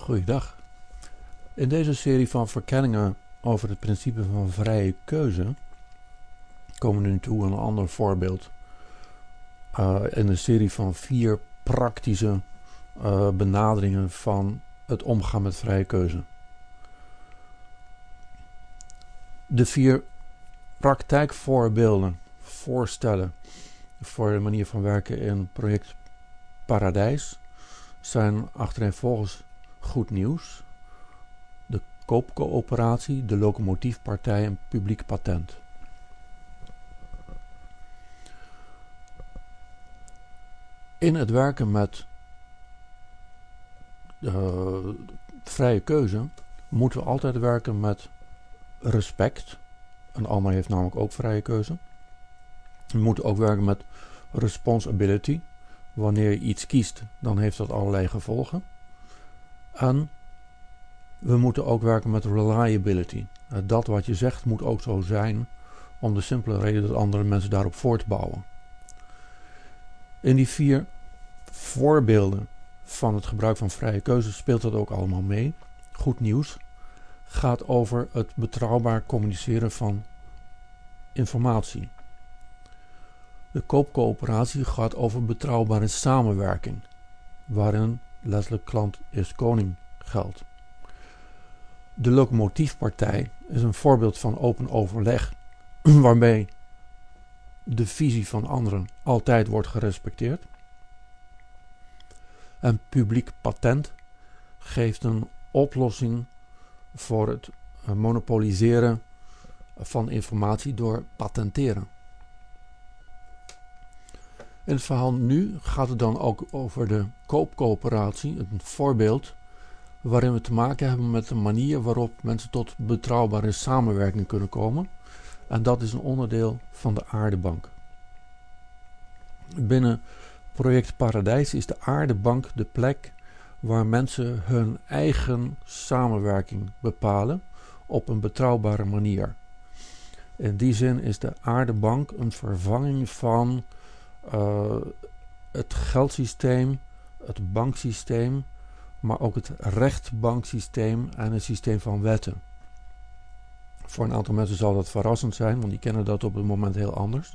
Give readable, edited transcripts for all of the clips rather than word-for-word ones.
Goeiedag. In deze serie van verkenningen over het principe van vrije keuze komen we nu toe aan een ander voorbeeld. In een serie van 4 praktische benaderingen van het omgaan met vrije keuze. De 4 praktijkvoorbeelden, voorstellen voor de manier van werken in project Paradijs zijn achtereenvolgens goed nieuws, de koopcoöperatie, de locomotiefpartij en publiek patent. In het werken met vrije keuze moeten we altijd werken met respect. Een ander heeft namelijk ook vrije keuze. We moeten ook werken met responsibility. Wanneer je iets kiest, dan heeft dat allerlei gevolgen. En we moeten ook werken met reliability. Dat wat je zegt moet ook zo zijn, om de simpele reden dat andere mensen daarop voortbouwen. In die 4 voorbeelden van het gebruik van vrije keuze speelt dat ook allemaal mee. Goed nieuws gaat over het betrouwbaar communiceren van informatie. De koopcoöperatie gaat over betrouwbare samenwerking, waarin letterlijk klant is koning geldt. De locomotiefpartij is een voorbeeld van open overleg, waarbij de visie van anderen altijd wordt gerespecteerd. En publiek patent geeft een oplossing voor het monopoliseren van informatie door patenteren. In het verhaal nu gaat het dan ook over de koopcoöperatie, een voorbeeld waarin we te maken hebben met de manier waarop mensen tot betrouwbare samenwerking kunnen komen. En dat is een onderdeel van de aardebank. Binnen project Paradijs is de aardebank de plek waar mensen hun eigen samenwerking bepalen op een betrouwbare manier. In die zin is de aardebank een vervanging van het geldsysteem, het banksysteem, maar ook het rechtbanksysteem en het systeem van wetten. Voor een aantal mensen zal dat verrassend zijn, want die kennen dat op het moment heel anders.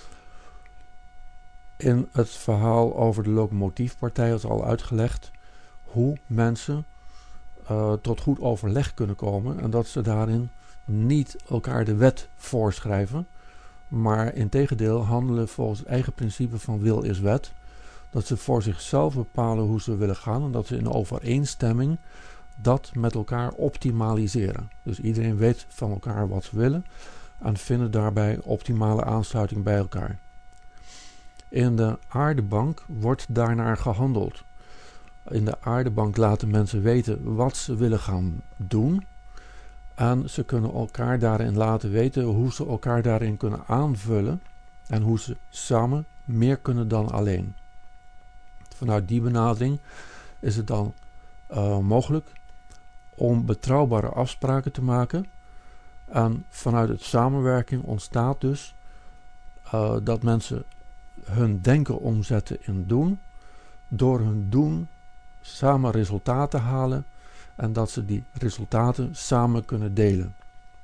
In het verhaal over de locomotiefpartij is al uitgelegd hoe mensen tot goed overleg kunnen komen en dat ze daarin niet elkaar de wet voorschrijven, maar integendeel handelen volgens het eigen principe van wil is wet. Dat ze voor zichzelf bepalen hoe ze willen gaan en dat ze in overeenstemming dat met elkaar optimaliseren. Dus iedereen weet van elkaar wat ze willen en vinden daarbij optimale aansluiting bij elkaar. In de aardebank wordt daarnaar gehandeld. In de aardebank laten mensen weten wat ze willen gaan doen. En ze kunnen elkaar daarin laten weten hoe ze elkaar daarin kunnen aanvullen. En hoe ze samen meer kunnen dan alleen. Vanuit die benadering is het dan mogelijk om betrouwbare afspraken te maken. En vanuit het samenwerking ontstaat dus dat mensen hun denken omzetten in doen. Door hun doen samen resultaten halen. En dat ze die resultaten samen kunnen delen.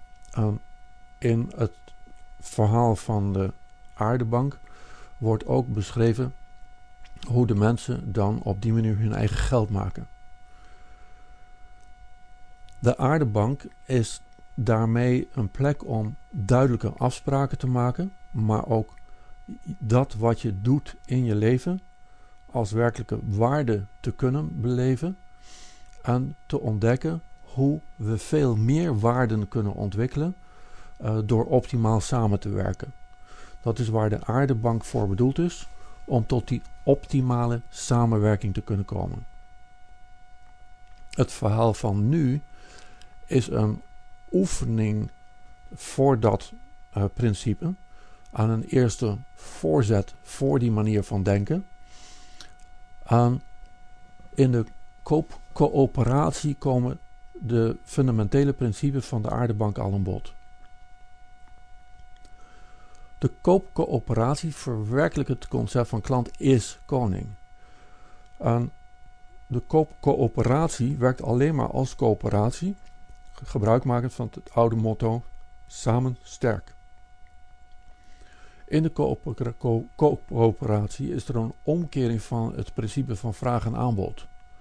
In het verhaal van de aardebank wordt ook beschreven hoe de mensen dan op die manier hun eigen geld maken. De aardebank is daarmee een plek om duidelijke afspraken te maken, maar ook dat wat je doet in je leven als werkelijke waarde te kunnen beleven en te ontdekken hoe we veel meer waarden kunnen ontwikkelen door optimaal samen te werken. Dat is waar de aardebank voor bedoeld is, om tot die optimale samenwerking te kunnen komen. Het verhaal van nu is een oefening voor dat principe, aan een eerste voorzet voor die manier van denken. In de koopcoöperatie komen de fundamentele principes van de aardebank al aan bod. De koopcoöperatie verwerkelijkt het concept van klant is koning. De coöperatie werkt alleen maar als coöperatie, gebruikmakend van het oude motto, samen sterk. In de coöperatie is er een omkering van het principe van vraag en aanbod.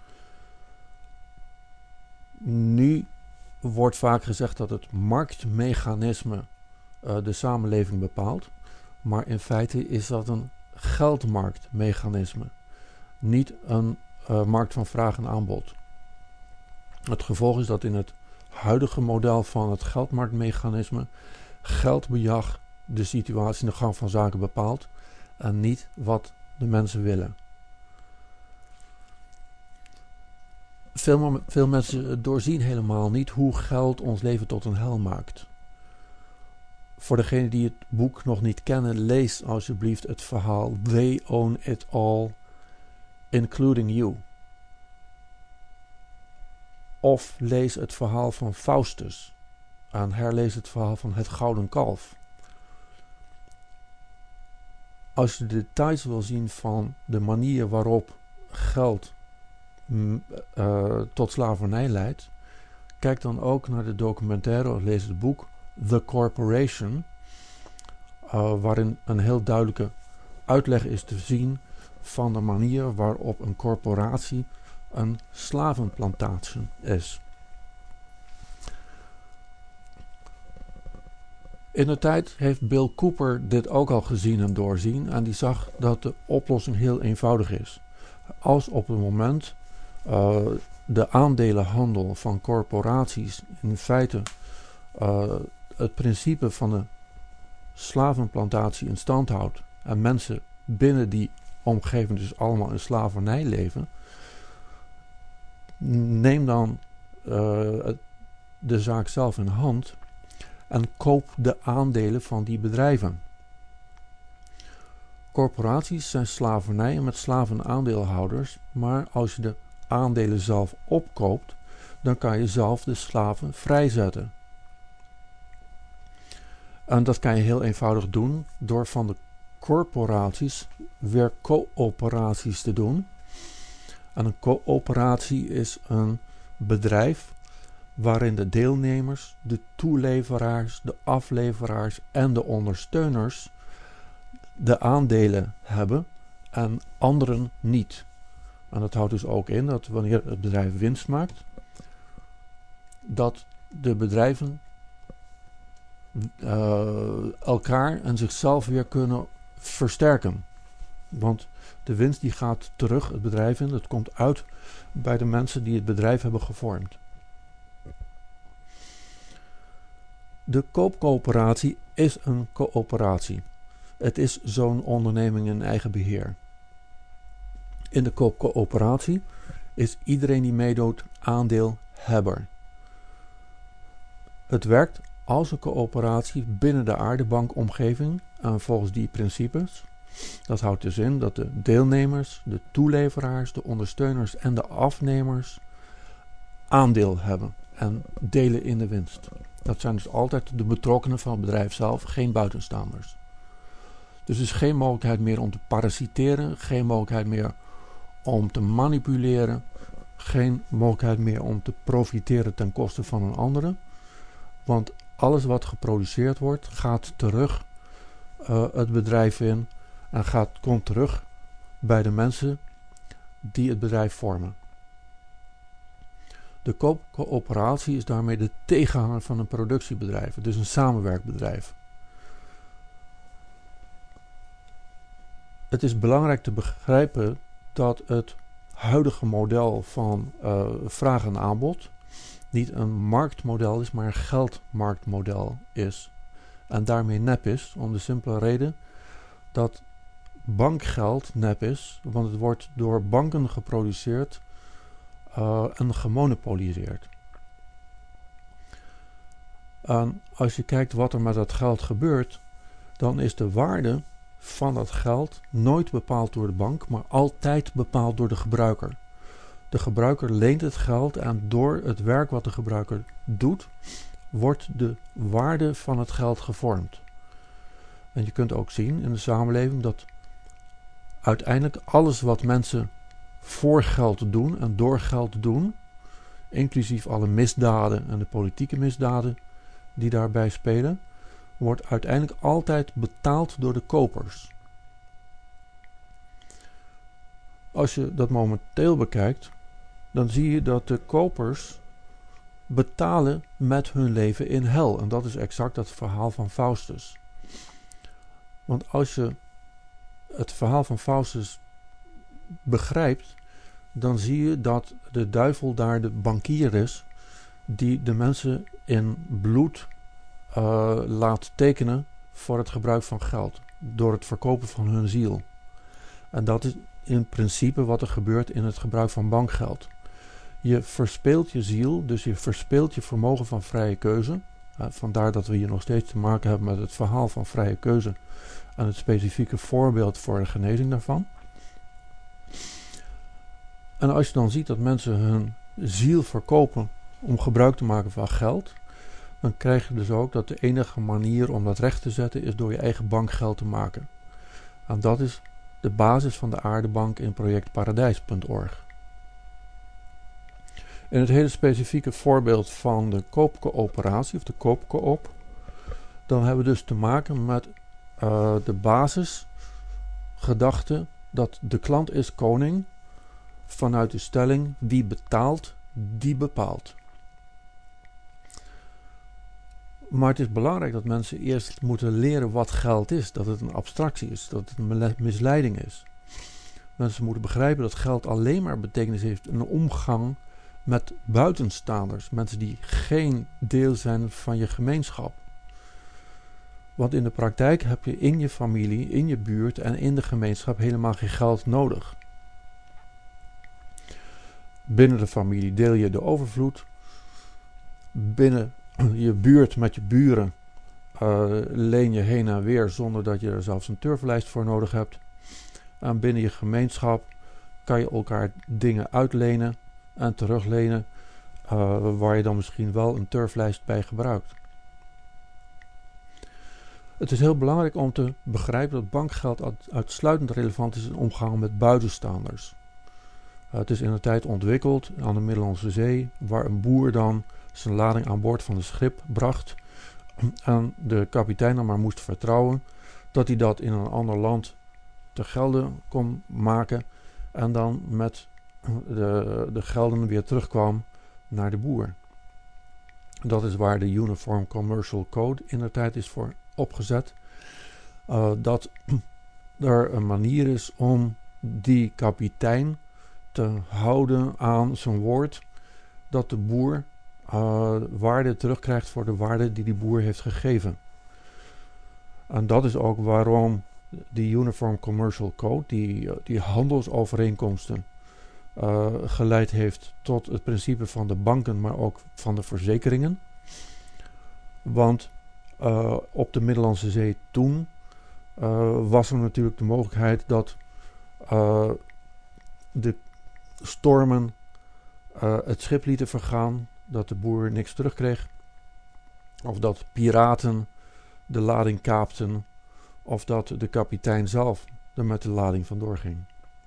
Nu wordt vaak gezegd dat het marktmechanisme de samenleving bepaalt, maar in feite is dat een geldmarktmechanisme, niet een markt van vraag en aanbod. Het gevolg is dat in het huidige model van het geldmarktmechanisme geldbejag de situatie in de gang van zaken bepaalt en niet wat de mensen willen. Veel mensen doorzien helemaal niet hoe geld ons leven tot een hel maakt. Voor degenen die het boek nog niet kennen, lees alsjeblieft het verhaal They Own It All, Including You. Of lees het verhaal van Faustus en herlees het verhaal van Het Gouden Kalf. Als je de details wil zien van de manier waarop geld tot slavernij leidt, kijk dan ook naar de documentaire of lees het boek The Corporation, waarin een heel duidelijke uitleg is te zien van de manier waarop een corporatie een slavenplantage is. In de tijd heeft Bill Cooper dit ook al gezien en doorzien en die zag dat de oplossing heel eenvoudig is. Als op het moment de aandelenhandel van corporaties in feite het principe van de slavenplantatie in stand houdt en mensen binnen die omgeving dus allemaal in slavernij leven, neem dan de zaak zelf in hand en koop de aandelen van die bedrijven. Corporaties zijn slavernijen met slavenaandeelhouders, maar als je de aandelen zelf opkoopt, dan kan je zelf de slaven vrijzetten. En dat kan je heel eenvoudig doen door van de corporaties weer coöperaties te doen. En een coöperatie is een bedrijf waarin de deelnemers, de toeleveraars, de afleveraars en de ondersteuners de aandelen hebben en anderen niet. En dat houdt dus ook in dat wanneer het bedrijf winst maakt, dat de bedrijven elkaar en zichzelf weer kunnen versterken. Want de winst die gaat terug het bedrijf in, dat komt uit bij de mensen die het bedrijf hebben gevormd. De koopcoöperatie is een coöperatie. Het is zo'n onderneming in eigen beheer. In de koopcoöperatie is iedereen die meedoet aandeelhebber. Het werkt als een coöperatie binnen de aardebankomgeving en volgens die principes. Dat houdt dus in dat de deelnemers, de toeleveraars, de ondersteuners en de afnemers aandeel hebben en delen in de winst. Dat zijn dus altijd de betrokkenen van het bedrijf zelf, geen buitenstaanders. Dus er is geen mogelijkheid meer om te parasiteren, geen mogelijkheid meer om te manipuleren, geen mogelijkheid meer om te profiteren ten koste van een andere. Want alles wat geproduceerd wordt, gaat terug het bedrijf in en komt terug bij de mensen die het bedrijf vormen. De koopcoöperatie is daarmee de tegenhanger van een productiebedrijf, dus een samenwerkbedrijf. Het is belangrijk te begrijpen dat het huidige model van vraag en aanbod niet een marktmodel is, maar een geldmarktmodel is. En daarmee nep is, om de simpele reden dat bankgeld nep is, want het wordt door banken geproduceerd en gemonopoliseerd. En als je kijkt wat er met dat geld gebeurt, dan is de waarde van dat geld nooit bepaald door de bank, maar altijd bepaald door de gebruiker. De gebruiker leent het geld en door het werk wat de gebruiker doet, wordt de waarde van het geld gevormd. En je kunt ook zien in de samenleving dat uiteindelijk alles wat mensen voor geld doen en door geld doen, inclusief alle misdaden en de politieke misdaden die daarbij spelen, wordt uiteindelijk altijd betaald door de kopers. Als je dat momenteel bekijkt, dan zie je dat de kopers betalen met hun leven in hel. En dat is exact het verhaal van Faustus. Want als je het verhaal van Faustus begrijpt, dan zie je dat de duivel daar de bankier is die de mensen in bloed laat tekenen voor het gebruik van geld, door het verkopen van hun ziel. En dat is in principe wat er gebeurt in het gebruik van bankgeld. Je verspeelt je ziel, dus je verspeelt je vermogen van vrije keuze. Vandaar dat we hier nog steeds te maken hebben met het verhaal van vrije keuze en het specifieke voorbeeld voor de genezing daarvan. En als je dan ziet dat mensen hun ziel verkopen om gebruik te maken van geld, dan krijg je dus ook dat de enige manier om dat recht te zetten is door je eigen bankgeld te maken. En dat is de basis van de aardebank in projectparadijs.org. In het hele specifieke voorbeeld van de koopcoöperatie of de koopcoop, dan hebben we dus te maken met de basisgedachte dat de klant is koning vanuit de stelling wie betaalt, die bepaalt. Maar het is belangrijk dat mensen eerst moeten leren wat geld is. Dat het een abstractie is, dat het een misleiding is. Mensen moeten begrijpen dat geld alleen maar betekenis heeft in een omgang met buitenstaanders. Mensen die geen deel zijn van je gemeenschap. Want in de praktijk heb je in je familie, in je buurt en in de gemeenschap helemaal geen geld nodig. Binnen de familie deel je de overvloed. Binnen je buurt met je buren leen je heen en weer zonder dat je er zelfs een turflijst voor nodig hebt. En binnen je gemeenschap kan je elkaar dingen uitlenen en teruglenen waar je dan misschien wel een turflijst bij gebruikt. Het is heel belangrijk om te begrijpen dat bankgeld uitsluitend relevant is in omgang met buitenstaanders. Het is in de tijd ontwikkeld aan de Middellandse Zee, waar een boer dan zijn lading aan boord van het schip bracht en de kapitein dan maar moest vertrouwen dat hij dat in een ander land te gelde kon maken en dan met de gelden weer terugkwam naar de boer. Dat is waar de Uniform Commercial Code in de tijd is voor opgezet. Dat er een manier is om die kapitein te houden aan zijn woord, dat de boer waarde terugkrijgt voor de waarde die boer heeft gegeven. En dat is ook waarom die Uniform Commercial Code, die handelsovereenkomsten, geleid heeft tot het principe van de banken, maar ook van de verzekeringen. Want op de Middellandse Zee toen was er natuurlijk de mogelijkheid dat de stormen het schip lieten vergaan, dat de boer niks terugkreeg, of dat piraten de lading kaapten, of dat de kapitein zelf er met de lading vandoor ging.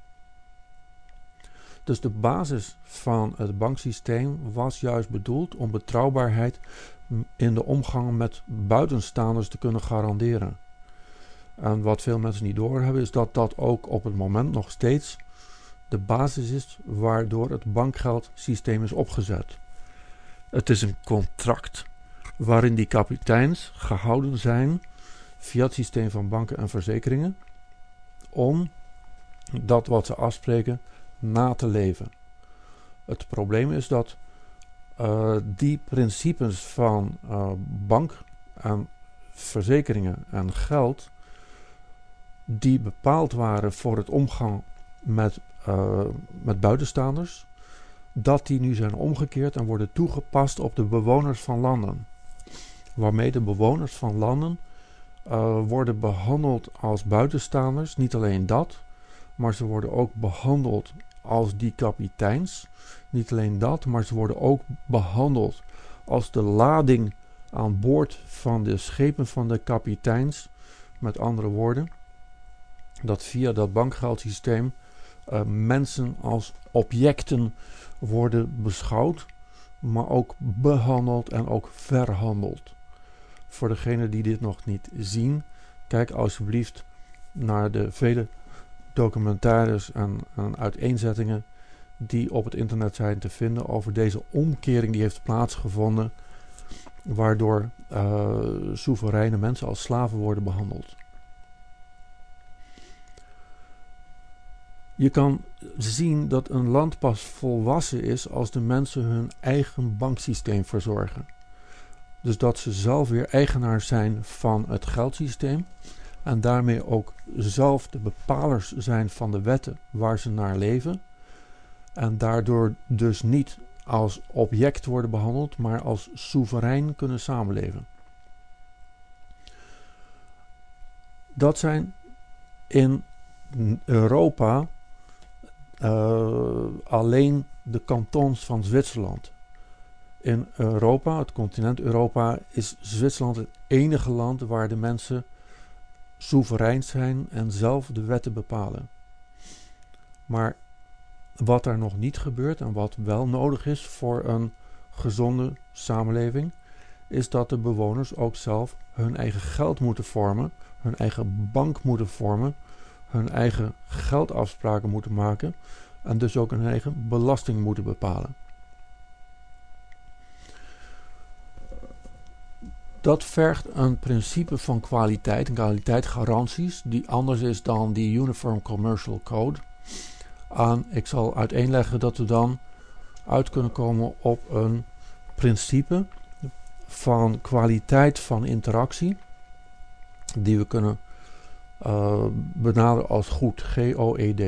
Dus de basis van het banksysteem was juist bedoeld om betrouwbaarheid in de omgang met buitenstaanders te kunnen garanderen. En wat veel mensen niet doorhebben is dat dat ook op het moment nog steeds de basis is waardoor het bankgeldsysteem is opgezet. Het is een contract waarin die kapiteins gehouden zijn via het systeem van banken en verzekeringen om dat wat ze afspreken na te leven. Het probleem is dat die principes van bank en verzekeringen en geld die bepaald waren voor het omgang met buitenstaanders, dat die nu zijn omgekeerd en worden toegepast op de bewoners van landen. Waarmee de bewoners van landen worden behandeld als buitenstaanders. Niet alleen dat, maar ze worden ook behandeld als die kapiteins. Niet alleen dat, maar ze worden ook behandeld als de lading aan boord van de schepen van de kapiteins. Met andere woorden, dat via dat bankgeldsysteem mensen als objecten worden beschouwd, maar ook behandeld en ook verhandeld. Voor degenen die dit nog niet zien, kijk alsjeblieft naar de vele documentaires en uiteenzettingen die op het internet zijn te vinden over deze omkering die heeft plaatsgevonden, waardoor soevereine mensen als slaven worden behandeld. Je kan zien dat een land pas volwassen is als de mensen hun eigen banksysteem verzorgen. Dus dat ze zelf weer eigenaar zijn van het geldsysteem en daarmee ook zelf de bepalers zijn van de wetten waar ze naar leven. En daardoor dus niet als object worden behandeld, maar als soeverein kunnen samenleven. Dat zijn in Europa alleen de kantons van Zwitserland. In Europa, het continent Europa, is Zwitserland het enige land waar de mensen soeverein zijn en zelf de wetten bepalen. Maar wat er nog niet gebeurt en wat wel nodig is voor een gezonde samenleving, is dat de bewoners ook zelf hun eigen geld moeten vormen, hun eigen bank moeten vormen, hun eigen geldafspraken moeten maken en dus ook hun eigen belasting moeten bepalen. Dat vergt een principe van kwaliteit en kwaliteitsgaranties die anders is dan die Uniform Commercial Code. Ik zal uiteenleggen dat we dan uit kunnen komen op een principe van kwaliteit van interactie die we kunnen benaderen als goed, GOED.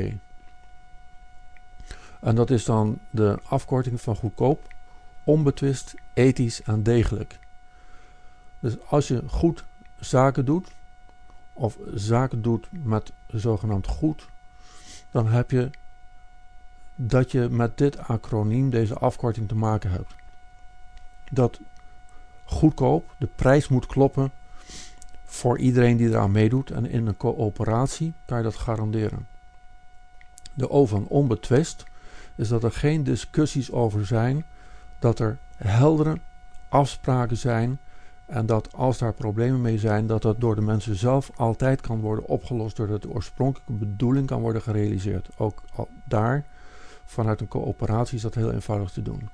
En dat is dan de afkorting van goedkoop, onbetwist, ethisch en degelijk. Dus als je goed zaken doet, of zaken doet met zogenaamd goed, dan heb je dat je met dit acroniem, deze afkorting te maken hebt. Dat goedkoop, de prijs moet kloppen voor iedereen die eraan meedoet en in een coöperatie kan je dat garanderen. De O van onbetwist is dat er geen discussies over zijn, dat er heldere afspraken zijn en dat als daar problemen mee zijn, dat dat door de mensen zelf altijd kan worden opgelost doordat de oorspronkelijke bedoeling kan worden gerealiseerd. Ook daar, vanuit een coöperatie, is dat heel eenvoudig te doen.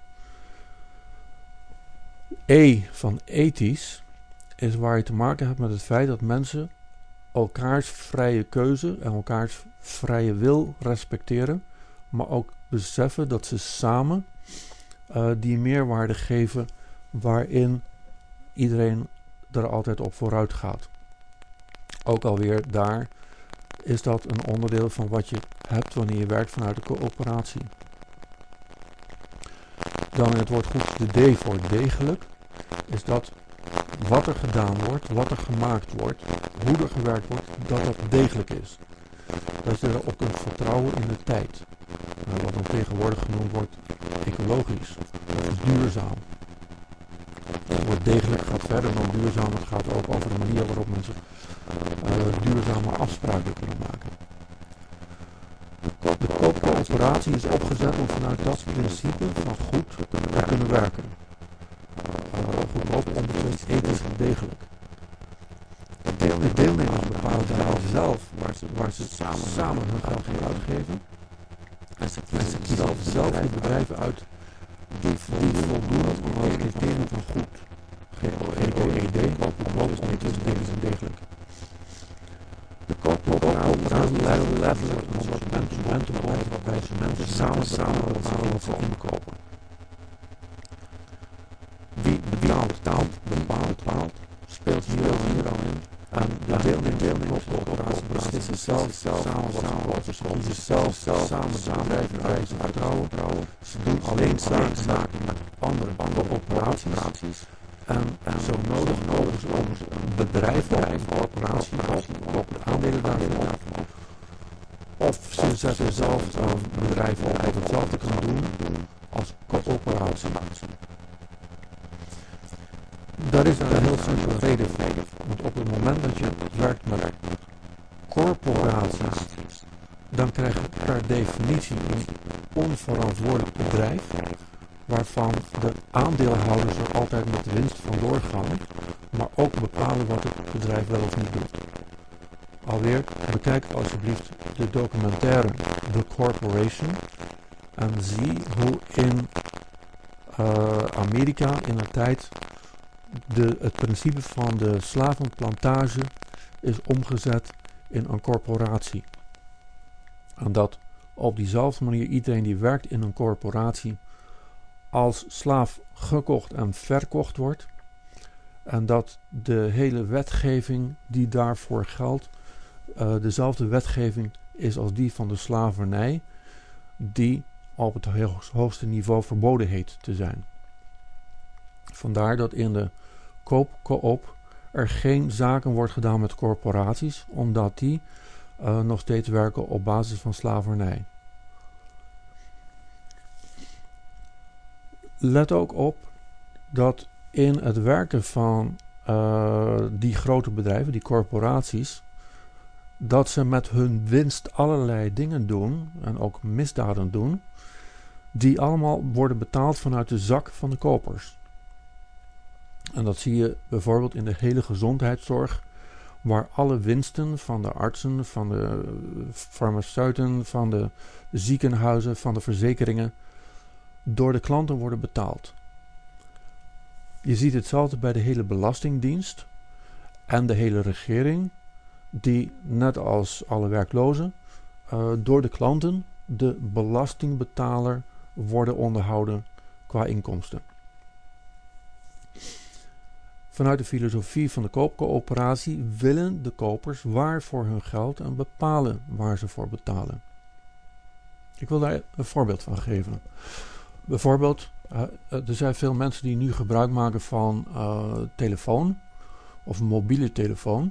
E van ethisch is waar je te maken hebt met het feit dat mensen elkaars vrije keuze en elkaars vrije wil respecteren, maar ook beseffen dat ze samen die meerwaarde geven waarin iedereen er altijd op vooruit gaat. Ook alweer daar is dat een onderdeel van wat je hebt wanneer je werkt vanuit de coöperatie. Dan in het woord goed, de D voor degelijk, is dat wat er gedaan wordt, wat er gemaakt wordt, hoe er gewerkt wordt, dat dat degelijk is. Dat je erop kunt vertrouwen in de tijd. Wat dan tegenwoordig genoemd wordt ecologisch, dat is duurzaam. Het woord degelijk gaat verder dan duurzaam, het gaat ook over de manier waarop mensen duurzame afspraken kunnen maken. De coöperatie is opgezet om vanuit dat principe van goed te kunnen werken. Goedkoop, onbetwist, ethisch en degelijk. De deelnemers bepalen zelf waar ze samen hun geld gaan uitgeven. En ze kiezen zelf de bedrijven uit die voldoen aan het criterium van goed. GOED, goedkoop, onbetwist, ethisch en degelijk. De coöperatie leidt letterlijk een soort mentorbeleid waarbij ze mensen samen bepalen wat ze inkopen. Wie bepaalt, speelt hier al in. En de deelnemers van de coöperatie beslissen zelf samen wat ze kopen. Ze kiezen zelf samen de bedrijven waar ze vertrouwen. Ze doen alleen zaken met andere coöperaties. En zo nodig kopen ze ook een bedrijf of een corporatie kopen aandelen daarvan. Of ze zetten zelf een bedrijf op dat hetzelfde kan doen als coöperatie. Daar is een heel simpele reden voor. Want op het moment dat je werkt met corporaties, dan krijg je per verantwoordelijk bedrijf, waarvan de aandeelhouders er altijd met de winst vandoor gaan, maar ook bepalen wat het bedrijf wel of niet doet. Alweer, bekijk alsjeblieft de documentaire The Corporation en zie hoe in Amerika in een tijd het principe van de slavenplantage is omgezet in een corporatie. En dat op diezelfde manier iedereen die werkt in een corporatie als slaaf gekocht en verkocht wordt. En dat de hele wetgeving die daarvoor geldt, dezelfde wetgeving is als die van de slavernij, die op het hoogste niveau verboden heet te zijn. Vandaar dat in de koop-co-op er geen zaken wordt gedaan met corporaties, omdat die nog steeds werken op basis van slavernij. Let ook op dat in het werken van die grote bedrijven, die corporaties, dat ze met hun winst allerlei dingen doen en ook misdaden doen, die allemaal worden betaald vanuit de zak van de kopers. En dat zie je bijvoorbeeld in de hele gezondheidszorg, waar alle winsten van de artsen, van de farmaceuten, van de ziekenhuizen, van de verzekeringen door de klanten worden betaald. Je ziet hetzelfde bij de hele belastingdienst en de hele regering, die net als alle werklozen door de klanten, de belastingbetaler, worden onderhouden qua inkomsten. Vanuit de filosofie van de koopcoöperatie willen de kopers waar voor hun geld en bepalen waar ze voor betalen. Ik wil daar een voorbeeld van geven. Bijvoorbeeld, er zijn veel mensen die nu gebruik maken van telefoon of mobiele telefoon.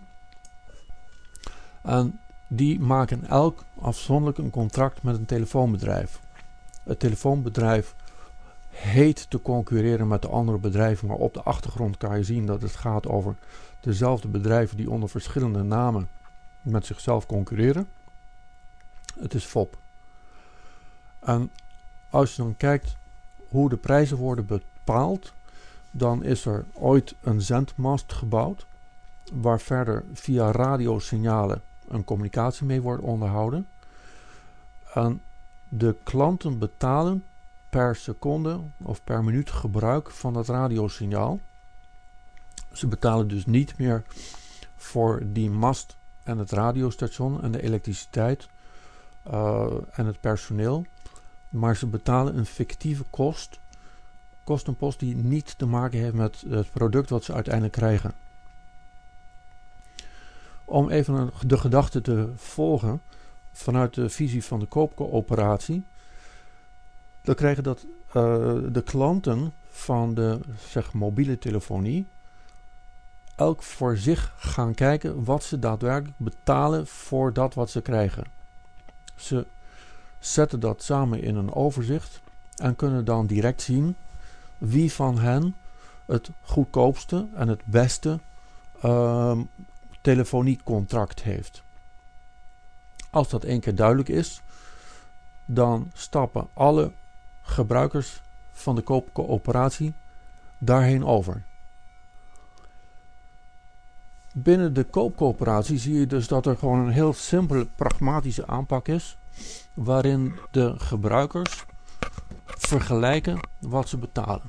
En die maken elk afzonderlijk een contract met een telefoonbedrijf. Het telefoonbedrijf heet te concurreren met de andere bedrijven, maar op de achtergrond kan je zien dat het gaat over dezelfde bedrijven die onder verschillende namen met zichzelf concurreren. Het is FOP. En als je dan kijkt hoe de prijzen worden bepaald, dan is er ooit een zendmast gebouwd, waar verder via radiosignalen een communicatie mee wordt onderhouden. En de klanten betalen per seconde of per minuut gebruik van dat radiosignaal. Ze betalen dus niet meer voor die mast en het radiostation en de elektriciteit en het personeel, maar ze betalen een fictieve kostenpost die niet te maken heeft met het product wat ze uiteindelijk krijgen. Om even de gedachte te volgen vanuit de visie van de koopcoöperatie, dan krijgen dat de klanten van de mobiele telefonie elk voor zich gaan kijken wat ze daadwerkelijk betalen voor dat wat ze krijgen. Ze zetten dat samen in een overzicht en kunnen dan direct zien wie van hen het goedkoopste en het beste telefoniecontract heeft. Als dat één keer duidelijk is, dan stappen alle gebruikers van de koopcoöperatie daarheen over. Binnen de koopcoöperatie zie je dus dat er gewoon een heel simpele pragmatische aanpak is, waarin de gebruikers vergelijken wat ze betalen.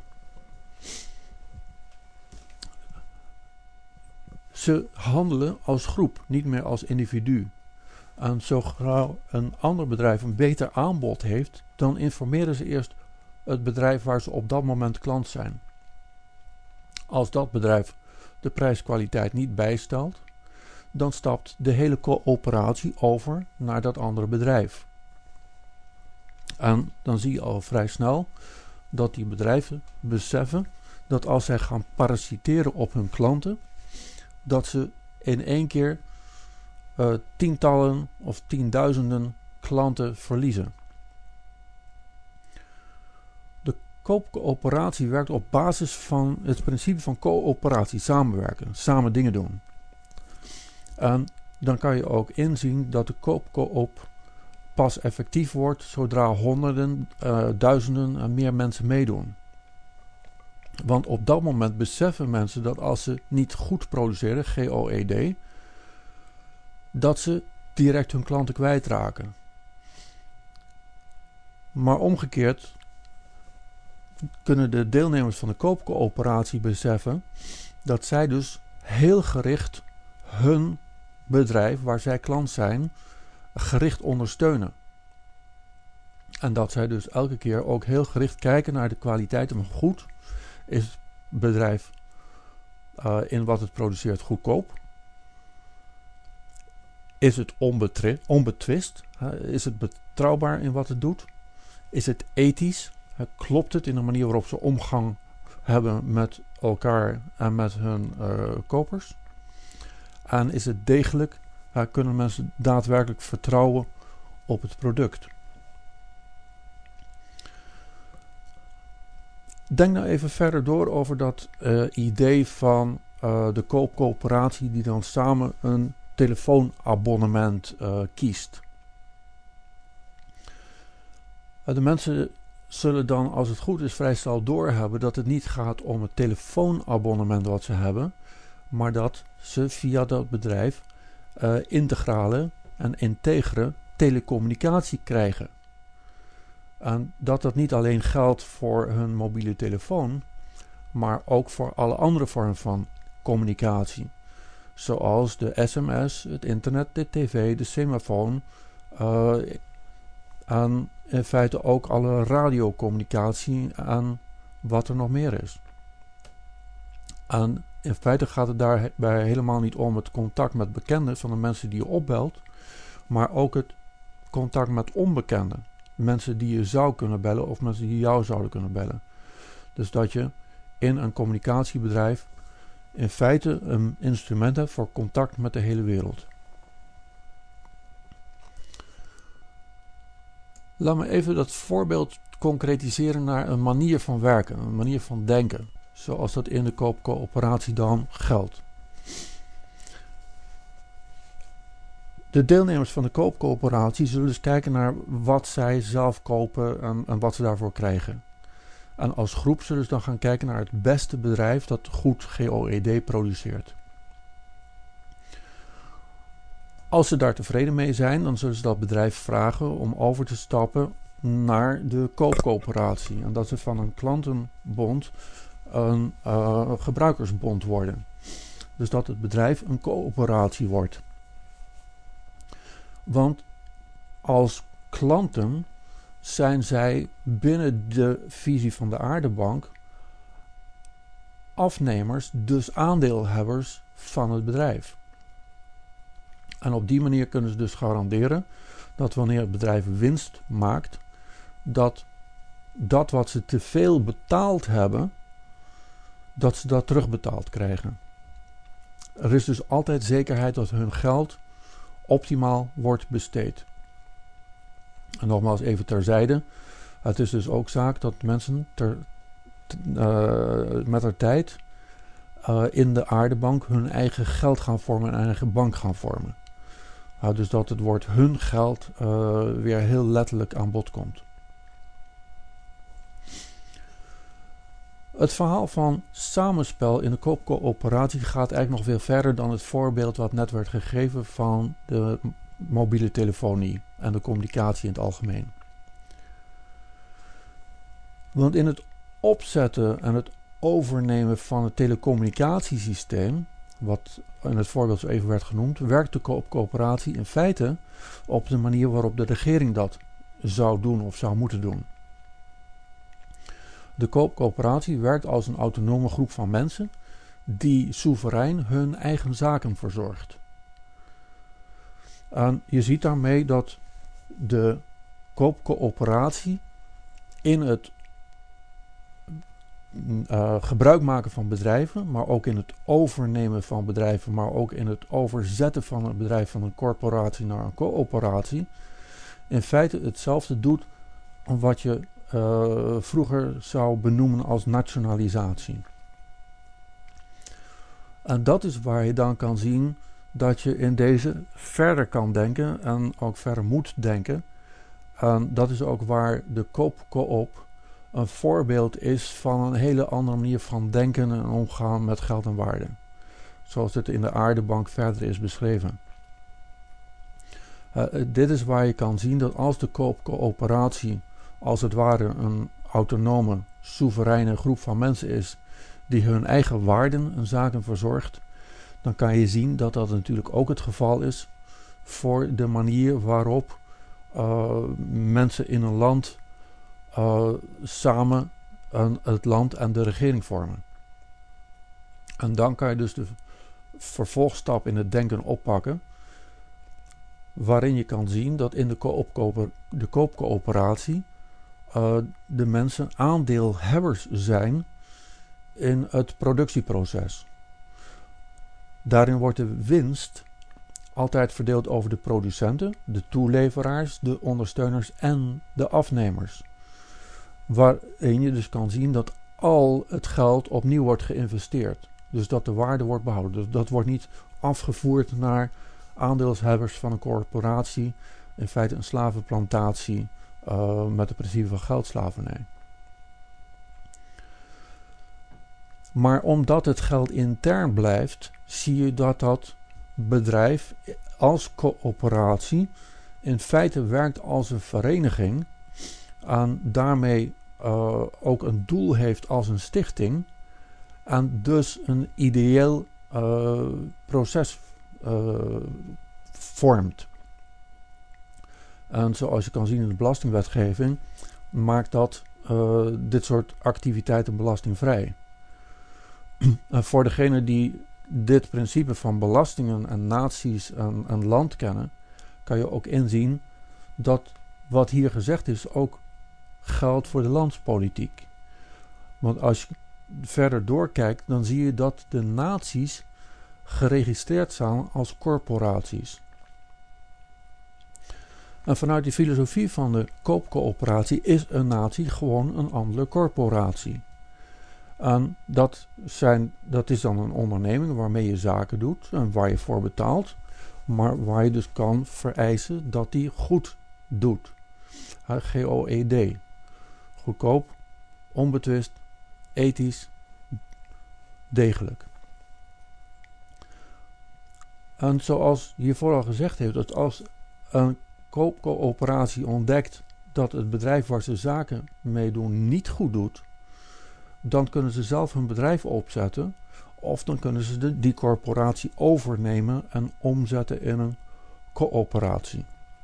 Ze handelen als groep, niet meer als individu. En zo gauw een ander bedrijf een beter aanbod heeft, dan informeren ze eerst het bedrijf waar ze op dat moment klant zijn. Als dat bedrijf de prijskwaliteit niet bijstelt, dan stapt de hele coöperatie over naar dat andere bedrijf. En dan zie je al vrij snel dat die bedrijven beseffen dat als zij gaan parasiteren op hun klanten, dat ze in één keer tientallen of tienduizenden klanten verliezen. De koopcoöperatie werkt op basis van het principe van coöperatie, samenwerken, samen dingen doen. En dan kan je ook inzien dat de koopcoop pas effectief wordt zodra honderden, duizenden en meer mensen meedoen. Want op dat moment beseffen mensen dat als ze niet goed produceren, GOED, dat ze direct hun klanten kwijtraken. Maar omgekeerd kunnen de deelnemers van de koopcoöperatie beseffen dat zij dus heel gericht hun bedrijf, waar zij klant zijn, gericht ondersteunen. En dat zij dus elke keer ook heel gericht kijken naar de kwaliteit. Maar goed, is het bedrijf in wat het produceert goedkoop? Is het onbetwist? Is het betrouwbaar in wat het doet? Is het ethisch? Klopt het in de manier waarop ze omgang hebben met elkaar en met hun kopers? En is het degelijk? Kunnen mensen daadwerkelijk vertrouwen op het product? Denk nou even verder door over dat idee van de koopcoöperatie die dan samen een telefoonabonnement kiest. De mensen zullen dan, als het goed is, vrij snel doorhebben dat het niet gaat om het telefoonabonnement wat ze hebben, maar dat ze via dat bedrijf integrale en integere telecommunicatie krijgen. En dat niet alleen geldt voor hun mobiele telefoon, maar ook voor alle andere vormen van communicatie. Zoals de sms, het internet, de tv, de semafoon en in feite ook alle radiocommunicatie en wat er nog meer is. En in feite gaat het daarbij helemaal niet om het contact met bekenden van de mensen die je opbelt, maar ook het contact met onbekenden. Mensen die je zou kunnen bellen of mensen die jou zouden kunnen bellen. Dus dat je in een communicatiebedrijf in feite een instrument hebt voor contact met de hele wereld. Laat me even dat voorbeeld concretiseren naar een manier van werken, een manier van denken, zoals dat in de koopcoöperatie dan geldt. De deelnemers van de koopcoöperatie zullen dus kijken naar wat zij zelf kopen en wat ze daarvoor krijgen. En als groep zullen ze dan gaan kijken naar het beste bedrijf dat goed GOED produceert. Als ze daar tevreden mee zijn, dan zullen ze dat bedrijf vragen om over te stappen naar de koopcoöperatie. En dat ze van een klantenbond een gebruikersbond worden. Dus dat het bedrijf een coöperatie wordt. Want als klanten zijn zij binnen de visie van de Aardebank afnemers, dus aandeelhebbers van het bedrijf. En op die manier kunnen ze dus garanderen dat wanneer het bedrijf winst maakt, dat wat ze te veel betaald hebben, dat ze dat terugbetaald krijgen. Er is dus altijd zekerheid dat hun geld optimaal wordt besteed. En nogmaals even terzijde, het is dus ook zaak dat mensen met de tijd in de Aardebank hun eigen geld gaan vormen en eigen bank gaan vormen. Dus dat het woord hun geld weer heel letterlijk aan bod komt. Het verhaal van samenspel in de koopcoöperatie gaat eigenlijk nog veel verder dan het voorbeeld wat net werd gegeven van de mobiele telefonie en de communicatie in het algemeen. Want in het opzetten en het overnemen van het telecommunicatiesysteem, wat in het voorbeeld zo even werd genoemd, werkt de koopcoöperatie in feite op de manier waarop de regering dat zou doen of zou moeten doen. De koopcoöperatie werkt als een autonome groep van mensen die soeverein hun eigen zaken verzorgt. En je ziet daarmee dat de koopcoöperatie in het gebruik maken van bedrijven, maar ook in het overnemen van bedrijven, maar ook in het overzetten van een bedrijf van een corporatie naar een coöperatie, in feite hetzelfde doet wat je vroeger zou benoemen als nationalisatie. En dat is waar je dan kan zien dat je in deze verder kan denken en ook verder moet denken En dat is ook waar de koopcoop een voorbeeld is van een hele andere manier van denken en omgaan met geld en waarde. Zoals het in de Aardebank verder is beschreven. Dit is waar je kan zien dat als de koopcoöperatie als het ware een autonome, soevereine groep van mensen is die hun eigen waarden en zaken verzorgt, dan kan je zien dat dat natuurlijk ook het geval is voor de manier waarop mensen in een land samen het land en de regering vormen. En dan kan je dus de vervolgstap in het denken oppakken, waarin je kan zien dat in de koopcoöperatie de mensen aandeelhebbers zijn in het productieproces. Daarin wordt de winst altijd verdeeld over de producenten, de toeleveraars, de ondersteuners en de afnemers. Waarin je dus kan zien dat al het geld opnieuw wordt geïnvesteerd. Dus dat de waarde wordt behouden. Dus dat wordt niet afgevoerd naar aandeelhebbers van een corporatie. In feite een slavenplantatie met de principe van geldslavernij. Maar omdat het geld intern blijft, zie je dat dat bedrijf als coöperatie in feite werkt als een vereniging en daarmee ook een doel heeft als een stichting en dus een ideeel proces vormt. En zoals je kan zien in de belastingwetgeving maakt dat dit soort activiteiten belastingvrij. En voor degenen die dit principe van belastingen en naties en land kennen, kan je ook inzien dat wat hier gezegd is ook geldt voor de landspolitiek. Want als je verder doorkijkt, dan zie je dat de naties geregistreerd staan als corporaties. En vanuit die filosofie van de koopcoöperatie is een natie gewoon een andere corporatie. En dat is dan een onderneming waarmee je zaken doet en waar je voor betaalt, maar waar je dus kan vereisen dat die goed doet. GOED. Goedkoop, onbetwist, ethisch, degelijk. En zoals hiervoor al gezegd heeft, dat als een koopcoöperatie ontdekt dat het bedrijf waar ze zaken mee doen niet goed doet, dan kunnen ze zelf hun bedrijf opzetten of dan kunnen ze die corporatie overnemen en omzetten in een coöperatie.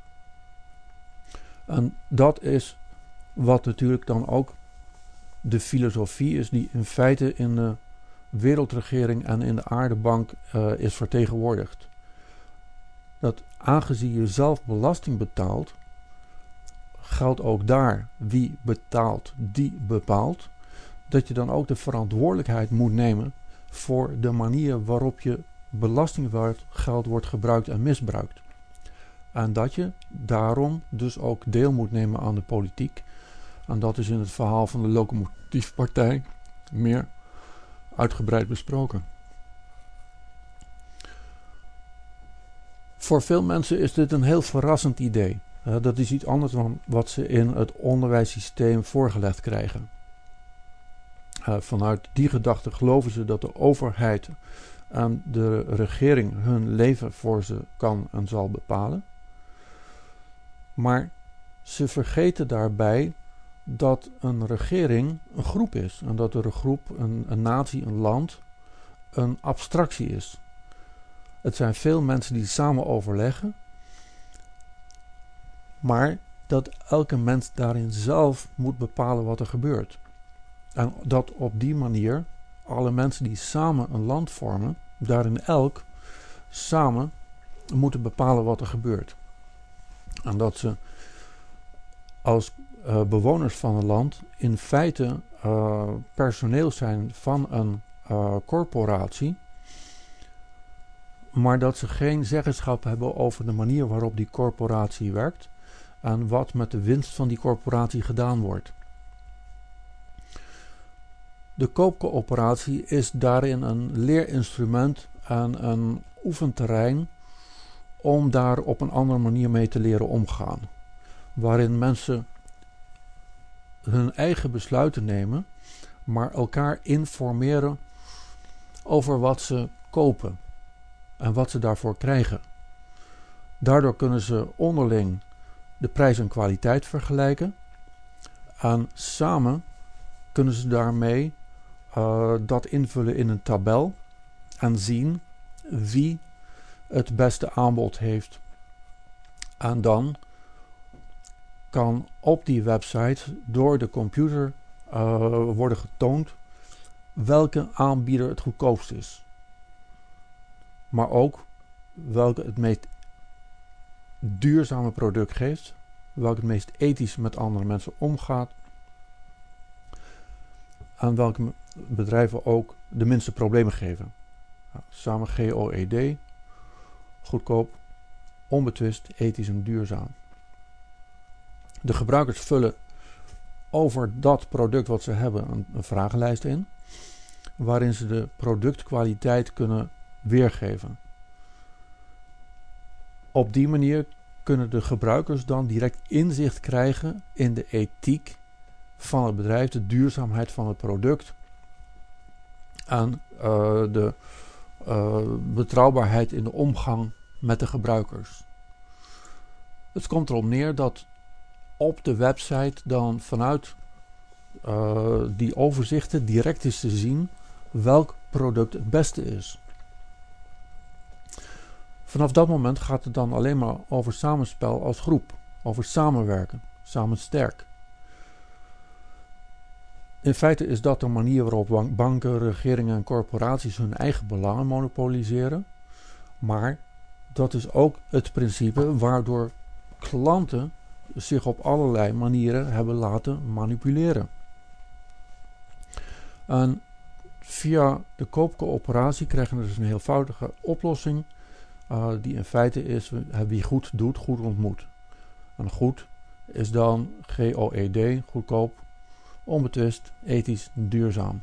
En dat is wat natuurlijk dan ook de filosofie is die in feite in de wereldregering en in de Aardebank is vertegenwoordigd. Dat aangezien je zelf belasting betaalt, geldt ook daar wie betaalt, die bepaalt, dat je dan ook de verantwoordelijkheid moet nemen voor de manier waarop je belastinggeld wordt gebruikt en misbruikt. En dat je daarom dus ook deel moet nemen aan de politiek. En dat is in het verhaal van de Locomotiefpartij meer uitgebreid besproken. Voor veel mensen is dit een heel verrassend idee. Dat is iets anders dan wat ze in het onderwijssysteem voorgelegd krijgen. Vanuit die gedachte geloven ze dat de overheid en de regering hun leven voor ze kan en zal bepalen. Maar ze vergeten daarbij dat een regering een groep is. En dat er een groep, een natie, een land, een abstractie is. Het zijn veel mensen die samen overleggen. Maar dat elke mens daarin zelf moet bepalen wat er gebeurt. En dat op die manier alle mensen die samen een land vormen, daarin elk samen moeten bepalen wat er gebeurt. En dat ze als bewoners van een land in feite personeel zijn van een corporatie, maar dat ze geen zeggenschap hebben over de manier waarop die corporatie werkt en wat met de winst van die corporatie gedaan wordt. De koopcoöperatie is daarin een leerinstrument en een oefenterrein om daar op een andere manier mee te leren omgaan. waarin mensen hun eigen besluiten nemen, maar elkaar informeren over wat ze kopen en wat ze daarvoor krijgen. Daardoor kunnen ze onderling de prijs en kwaliteit vergelijken en samen kunnen ze daarmee dat invullen in een tabel en zien wie het beste aanbod heeft. En dan kan op die website door de computer worden getoond welke aanbieder het goedkoopst is. Maar ook welke het meest duurzame product geeft, welke het meest ethisch met andere mensen omgaat en welke bedrijven ook de minste problemen geven. Samen GOED, goedkoop, onbetwist, ethisch en duurzaam. De gebruikers vullen over dat product wat ze hebben een vragenlijst in, waarin ze de productkwaliteit kunnen weergeven. Op die manier kunnen de gebruikers dan direct inzicht krijgen in de ethiek van het bedrijf, de duurzaamheid van het product en de betrouwbaarheid in de omgang met de gebruikers. Het komt erop neer dat op de website dan vanuit die overzichten direct is te zien welk product het beste is. Vanaf dat moment gaat het dan alleen maar over samenspel als groep, over samenwerken, samen sterk. In feite is dat de manier waarop banken, regeringen en corporaties hun eigen belangen monopoliseren, maar dat is ook het principe waardoor klanten zich op allerlei manieren hebben laten manipuleren. En via de koopcoöperatie krijgen we dus een eenvoudige oplossing die in feite is wie goed doet, goed ontmoet. En goed is dan GOED, goedkoop, onbetwist, ethisch, duurzaam.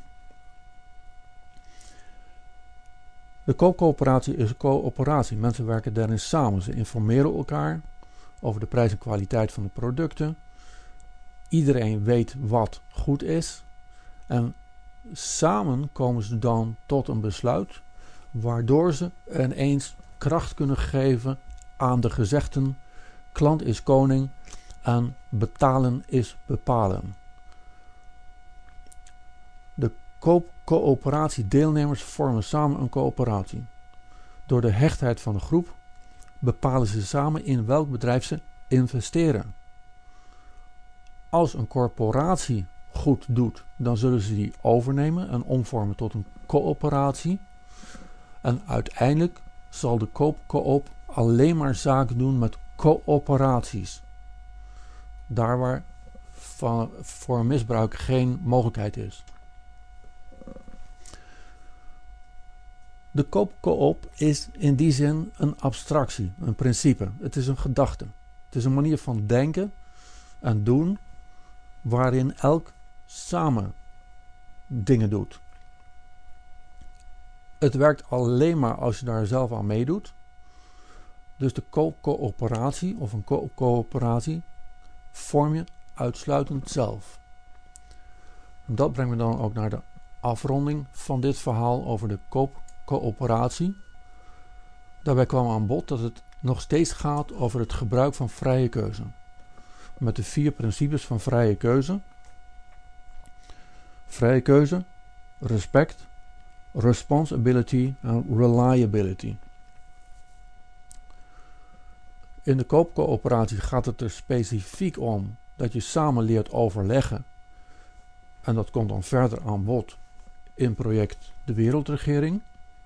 De koopcoöperatie is een coöperatie. Mensen werken daarin samen. Ze informeren elkaar over de prijs en kwaliteit van de producten. Iedereen weet wat goed is. En samen komen ze dan tot een besluit waardoor ze ineens kracht kunnen geven aan de gezegden: klant is koning en betalen is bepalen. De koopcoöperatiedeelnemers vormen samen een coöperatie. Door de hechtheid van de groep bepalen ze samen in welk bedrijf ze investeren. Als een corporatie goed doet, dan zullen ze die overnemen en omvormen tot een coöperatie. En uiteindelijk zal de koopcoop alleen maar zaken doen met coöperaties. Daar waar voor misbruik geen mogelijkheid is. De koopcoop is in die zin een abstractie, een principe. Het is een gedachte. Het is een manier van denken en doen waarin elk samen dingen doet. Het werkt alleen maar als je daar zelf aan meedoet. Dus de koopcoöperatie of een coöperatie vorm je uitsluitend zelf. En dat brengt me dan ook naar de afronding van dit verhaal over de koopcoöperatie. Daarbij kwam aan bod dat het nog steeds gaat over het gebruik van vrije keuze. Met de 4 principes van vrije keuze. Vrije keuze, respect, responsibility en reliability. In de koopcoöperatie gaat het er specifiek om dat je samen leert overleggen. En dat komt dan verder aan bod in project De Wereldregering.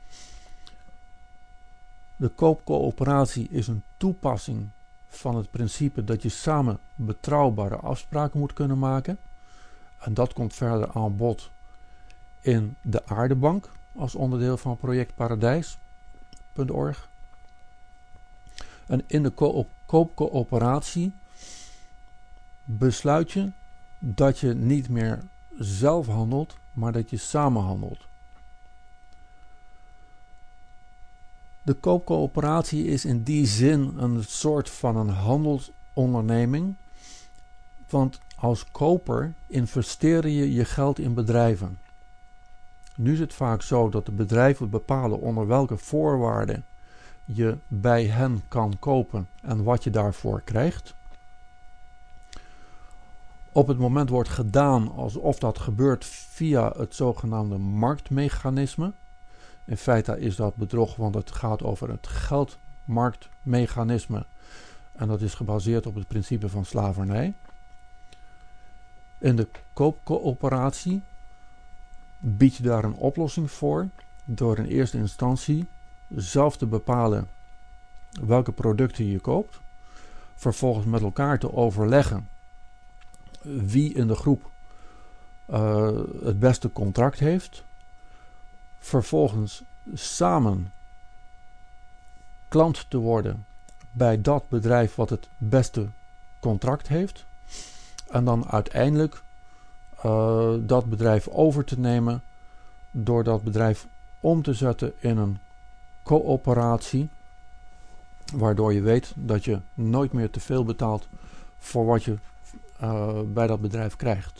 De koopcoöperatie is een toepassing van het principe dat je samen betrouwbare afspraken moet kunnen maken. En dat komt verder aan bod in de Aardebank als onderdeel van project Paradijs.org. En in de koopcoöperatie besluit je dat je niet meer zelf handelt, maar dat je samen handelt. De koopcoöperatie is in die zin een soort van een handelsonderneming Want als koper investeer je je geld in bedrijven. Nu is het vaak zo dat de bedrijven bepalen onder welke voorwaarden je bij hen kan kopen en wat je daarvoor krijgt. Op het moment wordt gedaan alsof dat gebeurt via het zogenaamde marktmechanisme. In feite is dat bedrog, want het gaat over het geldmarktmechanisme. En dat is gebaseerd op het principe van slavernij. In de koopcoöperatie bied je daar een oplossing voor door in eerste instantie zelf te bepalen welke producten je koopt. Vervolgens met elkaar te overleggen wie in de groep het beste contract heeft. Vervolgens samen klant te worden bij dat bedrijf wat het beste contract heeft. En dan uiteindelijk dat bedrijf over te nemen door dat bedrijf om te zetten in een coöperatie. Waardoor je weet dat je nooit meer te veel betaalt voor wat je bij dat bedrijf krijgt.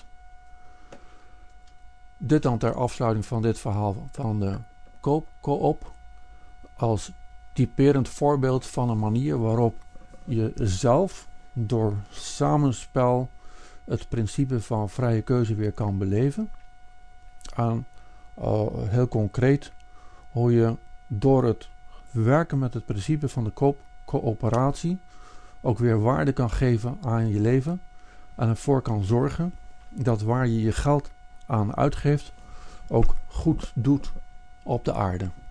Dit dan ter afsluiting van dit verhaal van de koopcoop als typerend voorbeeld van een manier waarop je zelf door samenspel het principe van vrije keuze weer kan beleven. En heel concreet hoe je door het werken met het principe van de koopcoöperatie ook weer waarde kan geven aan je leven en ervoor kan zorgen dat waar je je geld aan uitgeeft ook goed doet op de aarde.